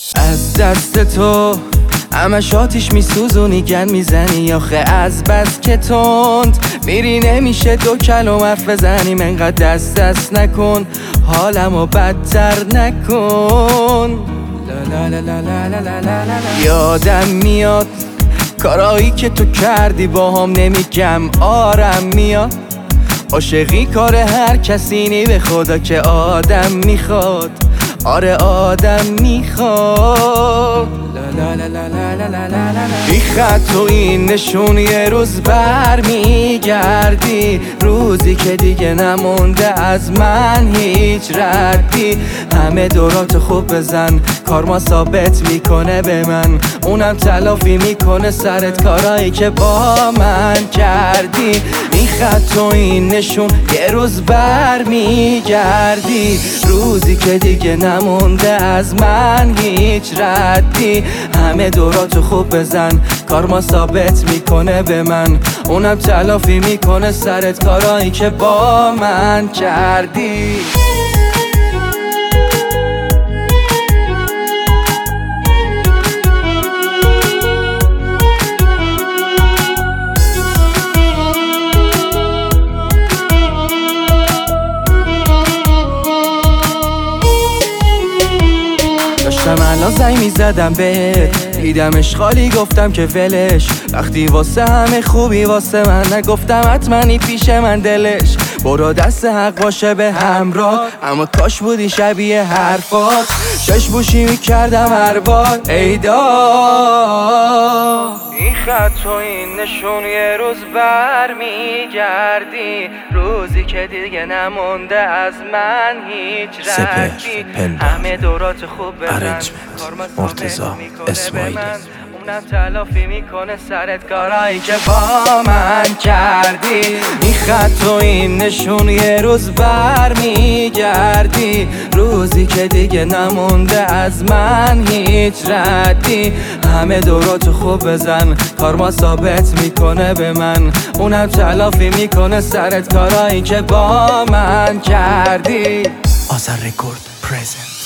از دست تو همش آتیش میسوزونی، گن میزنی آخه از بس که تند میری نمیشه دو کلم حرف بزنیم. انقدر دست نکن حالمو بدتر نکن. یادم میاد کارایی که تو کردی با هم، نمیگم آرم میاد. عاشقی کار هر کسی نی، به خدا که آدم میخواد، آره آدم میخواد. بی خط و این نشون یه روز بر میگردی، روزی که دیگه نمونده از من هیچ ردی. همه دورات خوب بزن، کارما ثابت میکنه به من، اونم تلافی میکنه سرت کارایی که با من کردی. این خط و این نشون یه روز بر میگردی، روزی که دیگه نمونده از من هیچ ردی. همه دوراتو خوب بزن، کارما ثابت میکنه به من، اونم تلافی میکنه سرت کارایی که با من کردی. داشتم الان زنگ میزدم بهت، دیدمش خالی گفتم که ولش. وقتی واسه همه خوبی واسه من نگفتم حتمنی پیش من دلش. برو دست حق باشه به همراه، اما کاش بودی شبیه حرفات. شش بوشی میکردم هر بار ایدا. این خط و این نشون یه روز بر میگردی، روزی که دیگه نمونده از من هیچ ردی. همه دورات خوب بزن، مرتضی اسماعیلی. اونم تلافی میکنه سرت کارایی که با من کردی. این خط و این نشون یه روز بر میگردی، روزی که دیگه نمونده از من هیچ ردی. همه دوراتو خوب بزن، کارما ثابت میکنه به من، اونم تلافی میکنه سرت کارایی که با من کردی. آذر رکورد پرزنت.